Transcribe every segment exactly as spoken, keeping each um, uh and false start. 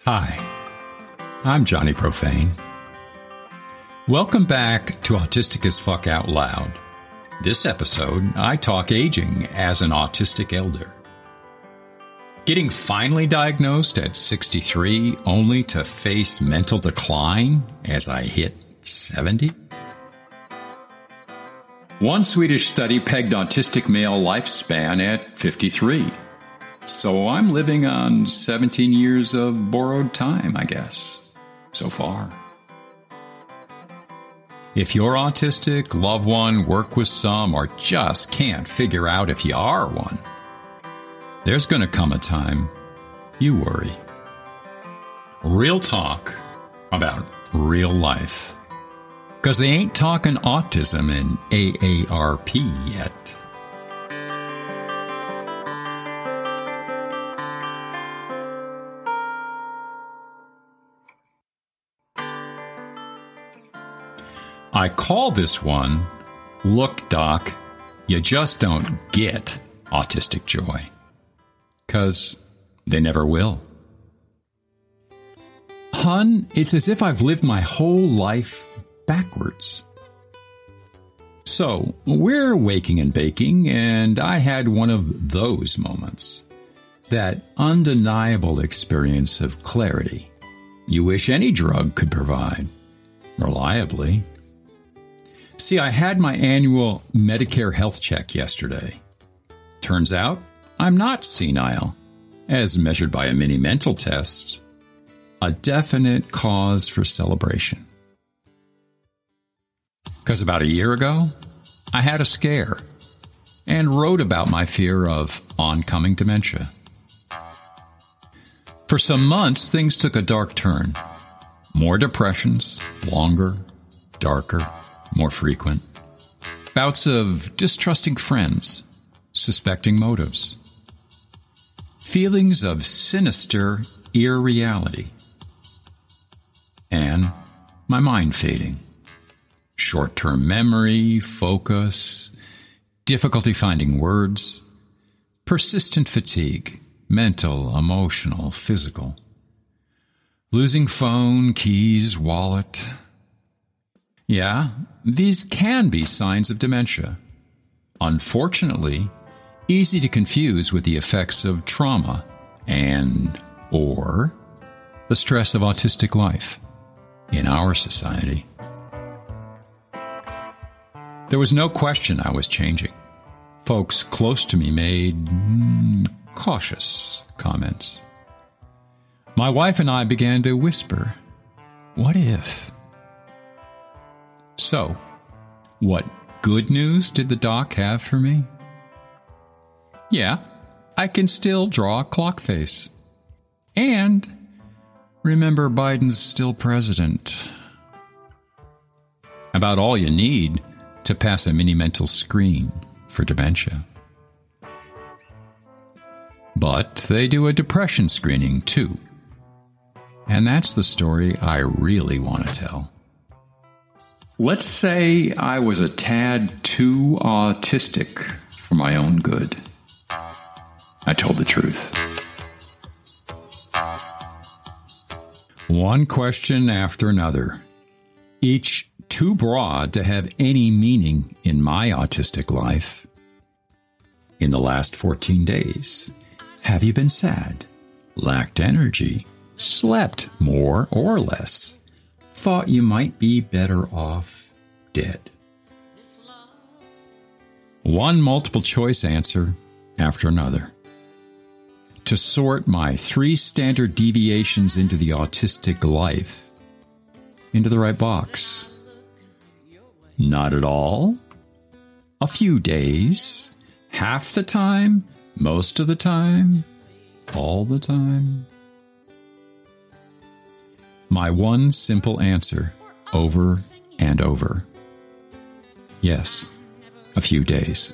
Hi, I'm Johnny Profane. Welcome back to Autistic as Fuck Out Loud. This episode, I talk aging as an autistic elder. Getting finally diagnosed at sixty-three only to face mental decline as I hit seventy? One Swedish study pegged autistic male lifespan at fifty-three. So I'm living on seventeen years of borrowed time, I guess, so far. If you're autistic, love one, work with some, or just can't figure out if you are one, there's going to come a time you worry. Real talk about real life. Because they ain't talking autism in A A R P yet. I call this one, Look, Doc, You Just Don't Get Autistic Joy. Because they never will. Hun, it's as if I've lived my whole life backwards. So, we're waking and baking, and I had one of those moments. That undeniable experience of clarity you wish any drug could provide, reliably. See, I had my annual Medicare health check yesterday. Turns out, I'm not senile, as measured by a mini mental test. A definite cause for celebration. Because about a year ago, I had a scare and wrote about my fear of oncoming dementia. For some months, things took a dark turn. More depressions, longer, darker, more frequent. Bouts of distrusting friends, suspecting motives. Feelings of sinister irreality. And my mind fading. Short-term memory, focus, difficulty finding words, persistent fatigue, mental, emotional, physical. Losing phone, keys, wallet. Yeah, these can be signs of dementia. Unfortunately, easy to confuse with the effects of trauma and or the stress of autistic life in our society. There was no question I was changing. Folks close to me made mm, cautious comments. My wife and I began to whisper, what if? So, what good news did the doc have for me? Yeah, I can still draw a clock face. And remember Biden's still president. About all you need to pass a mini mental screen for dementia. But they do a depression screening too. And that's the story I really want to tell. Let's say I was a tad too autistic for my own good. I told the truth. One question after another, each too broad to have any meaning in my autistic life. In the last fourteen days, have you been sad, lacked energy, slept more or less, thought you might be better off dead? One multiple choice answer after another. To sort my three standard deviations into the autistic life into the right box. Not at all. A few days. Half the time. Most of the time. All the time. My one simple answer, over and over. Yes, a few days.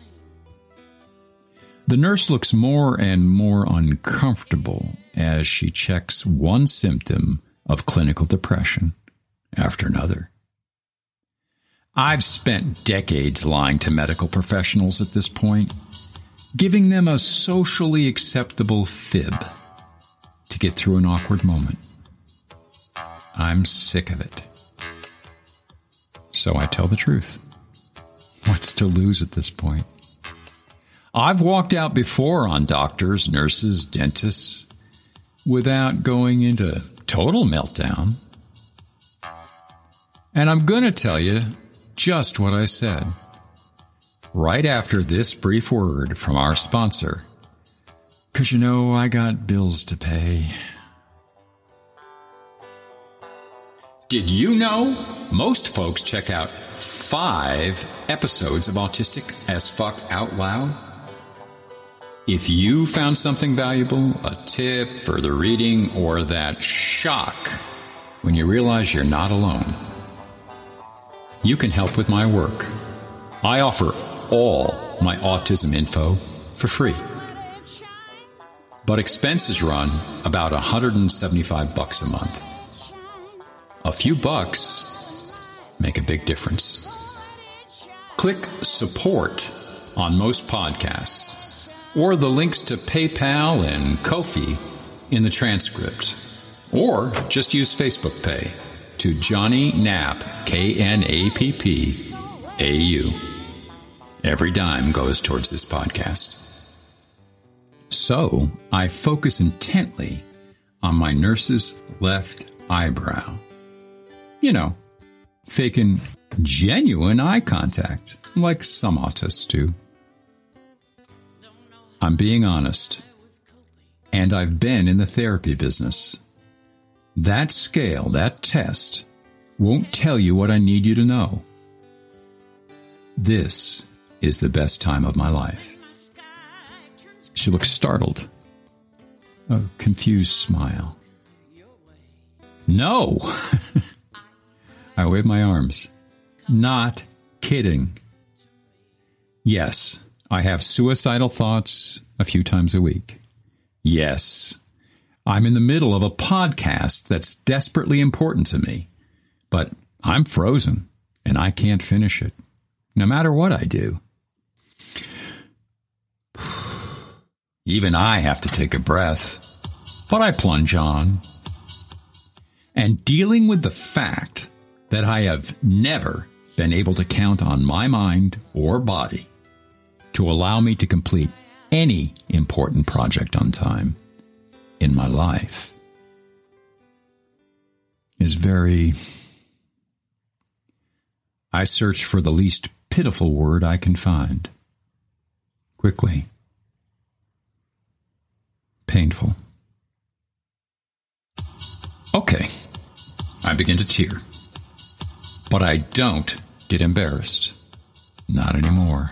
The nurse looks more and more uncomfortable as she checks one symptom of clinical depression after another. I've spent decades lying to medical professionals at this point, giving them a socially acceptable fib. to get through an awkward moment. I'm sick of it. So I tell the truth. What's to lose at this point? I've walked out before on doctors, nurses, dentists without going into total meltdown. And I'm going to tell you just what I said. Right after this brief word from our sponsor. Because, you know, I got bills to pay. Did you know most folks check out five episodes of Autistic as Fuck Out Loud? If you found something valuable, a tip, further reading, or that shock when you realize you're not alone, you can help with my work. I offer all my autism info for free. But expenses run about one hundred seventy-five bucks a month. A few bucks make a big difference. Click support on most podcasts or the links to PayPal and Ko-fi in the transcript. Or just use Facebook Pay to Johnny Knapp, K N A P P A U. Every dime goes towards this podcast. So I focus intently on my nurse's left eyebrow. You know, faking genuine eye contact, like some autists do. I'm being honest, and I've been in the therapy business. That scale, that test, won't tell you what I need you to know. This is the best time of my life. She looks startled. A confused smile. No! I wave my arms. Not kidding. Yes, I have suicidal thoughts a few times a week. Yes, I'm in the middle of a podcast that's desperately important to me, but I'm frozen and I can't finish it, no matter what I do. Even I have to take a breath, but I plunge on. And dealing with the fact that I have never been able to count on my mind or body to allow me to complete any important project on time in my life is very... I search for the least pitiful word I can find. Quickly. Painful. Okay. I begin to tear. But I don't get embarrassed. Not anymore.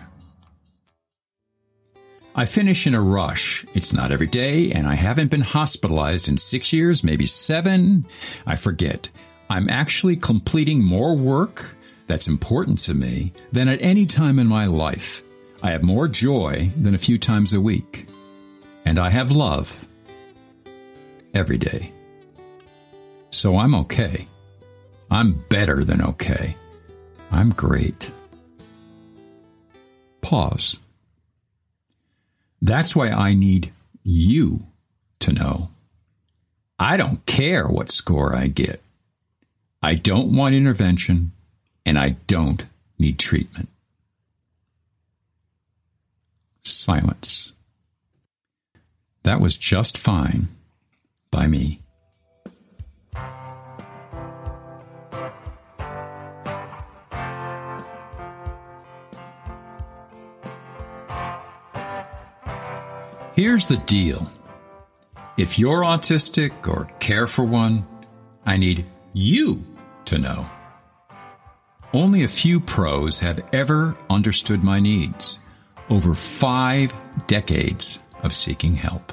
I finish in a rush. It's not every day, and I haven't been hospitalized in six years, maybe seven. I forget. I'm actually completing more work that's important to me than at any time in my life. I have more joy than a few times a week. And I have love every day. So I'm okay. I'm better than okay. I'm great. Pause. That's why I need you to know. I don't care what score I get. I don't want intervention, and I don't need treatment. Silence. That was just fine by me. Here's the deal. If you're autistic or care for one, I need you to know. Only a few pros have ever understood my needs. Over five decades of seeking help.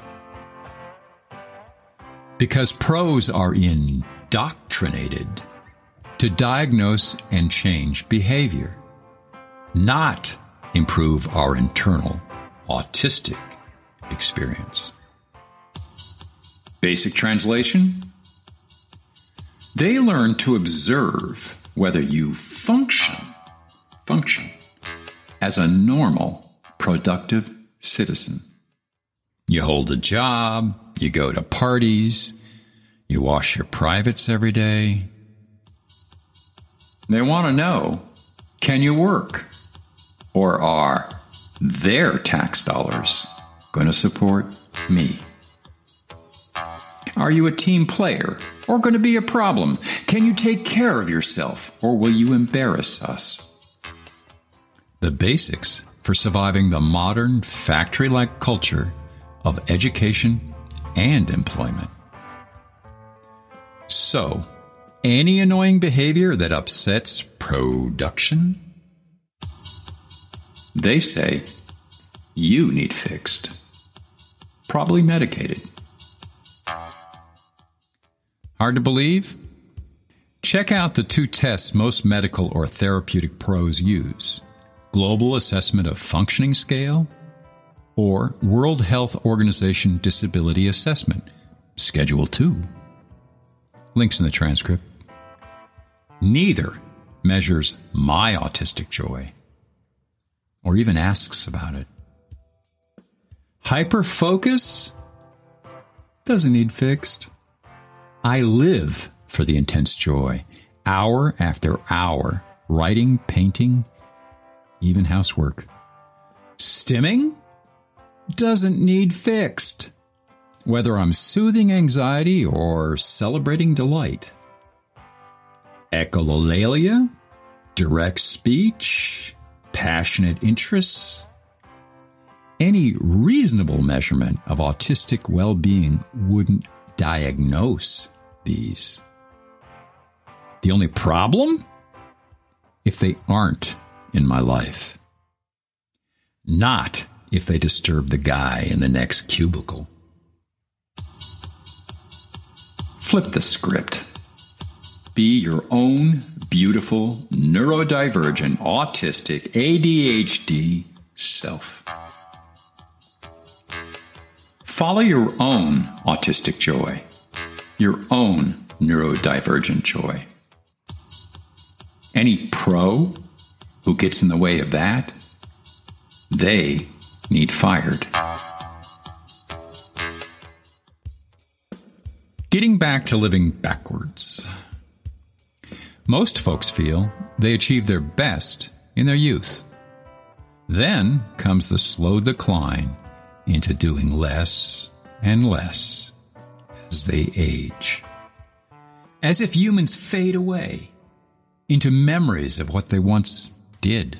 Because pros are indoctrinated to diagnose and change behavior, not improve our internal autistic experience. Basic translation: they learn to observe whether you function, function as a normal, productive citizen. You hold a job, You go to parties. You wash your privates every day. They want to know, can you work? Or are their tax dollars going to support me? Are you a team player or going to be a problem? Can you take care of yourself or will you embarrass us? The basics for surviving the modern factory-like culture of education and employment. So, any annoying behavior that upsets production? They say you need fixed. Probably medicated. Hard to believe? Check out the two tests most medical or therapeutic pros use: Global Assessment of Functioning Scale or World Health Organization Disability Assessment, Schedule two. Links in the transcript. Neither measures my autistic joy or even asks about it. Hyperfocus doesn't need fixed. I live for the intense joy, hour after hour, writing, painting, even housework. Stimming doesn't need fixed, whether I'm soothing anxiety or celebrating delight. Echolalia, direct speech, passionate interests. Any reasonable measurement of autistic well-being wouldn't diagnose these. The only problem? If they aren't in my life. Not if they disturb the guy in the next cubicle. Flip the script. Be your own beautiful, neurodivergent, autistic, A D H D self. Follow your own autistic joy, your own neurodivergent joy. Any pro who gets in the way of that, they need fired. Getting back to living backwards. Most folks feel they achieve their best in their youth. Then comes the slow decline into doing less and less as they age. As if humans fade away into memories of what they once did.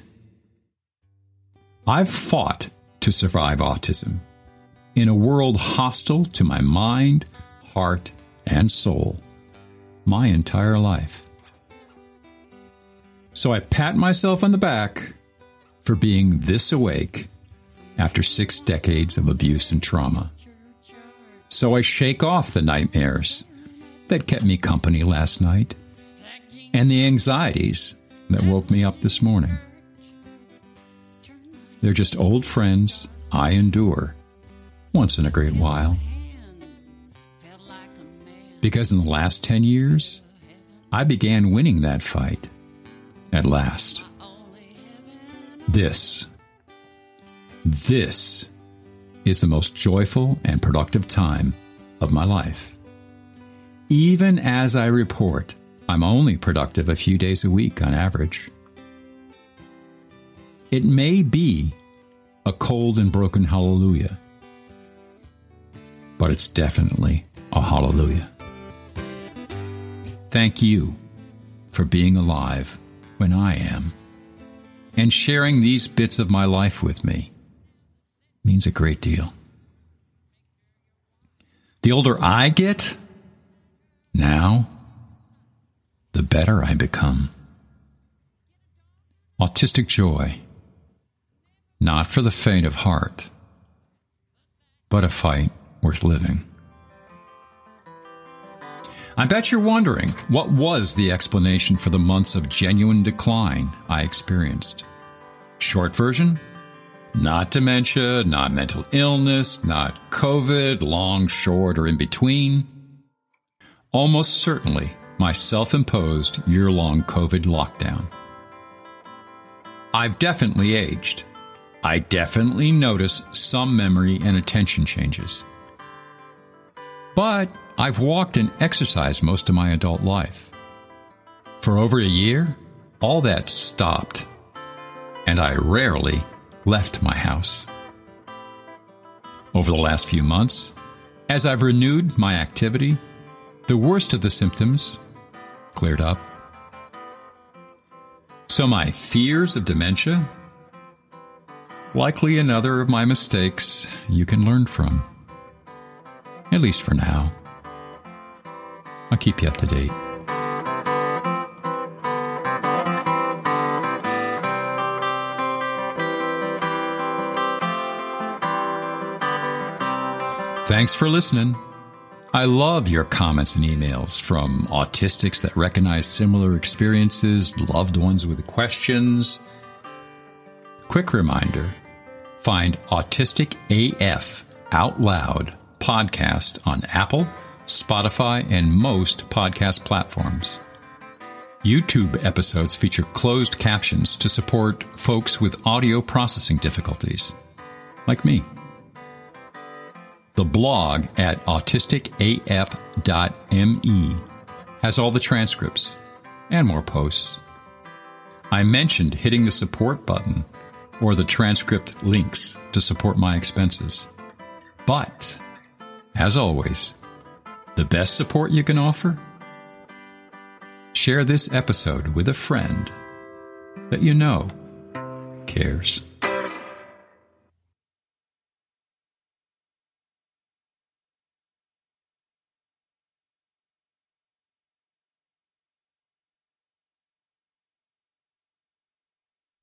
I've fought to survive autism in a world hostile to my mind, heart, and soul my entire life. So I pat myself on the back for being this awake after six decades of abuse and trauma. So I shake off the nightmares that kept me company last night and the anxieties that woke me up this morning. They're just old friends I endure once in a great while. Because in the last ten years, I began winning that fight at last. This, this is the most joyful and productive time of my life. Even as I report, I'm only productive a few days a week on average. It may be a cold and broken hallelujah, but it's definitely a hallelujah. Thank you for being alive when I am, and sharing these bits of my life with me means a great deal. The older I get, now, the better I become. Autistic joy, not for the faint of heart, but a fight worth living. I bet you're wondering, what was the explanation for the months of genuine decline I experienced? Short version? Not dementia, not mental illness, not COVID, long, short, or in between. Almost certainly my self-imposed year-long COVID lockdown. I've definitely aged. I definitely notice some memory and attention changes. But I've walked and exercised most of my adult life. For over a year, all that stopped, and I rarely left my house. Over the last few months, as I've renewed my activity, the worst of the symptoms cleared up. So my fears of dementia, likely another of my mistakes you can learn from. At least for now. I'll keep you up to date. Thanks for listening. I love your comments and emails from autistics that recognize similar experiences, loved ones with questions. Quick reminder, find Autistic A F Out Loud podcast on Apple, Spotify, and most podcast platforms. YouTube episodes feature closed captions to support folks with audio processing difficulties, like me. The blog at autistic A F dot M E has all the transcripts and more posts. I mentioned hitting the support button or the transcript links to support my expenses. But, as always, the best support you can offer? Share this episode with a friend that you know cares.